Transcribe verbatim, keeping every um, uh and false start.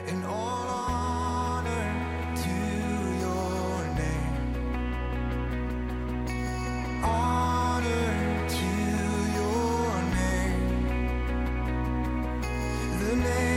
and all honor to your name. Honor to your name. The name